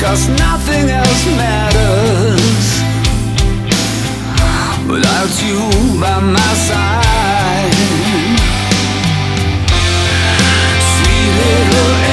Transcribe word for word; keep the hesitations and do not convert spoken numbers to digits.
'cause nothing else matters without you by my side. Sweet little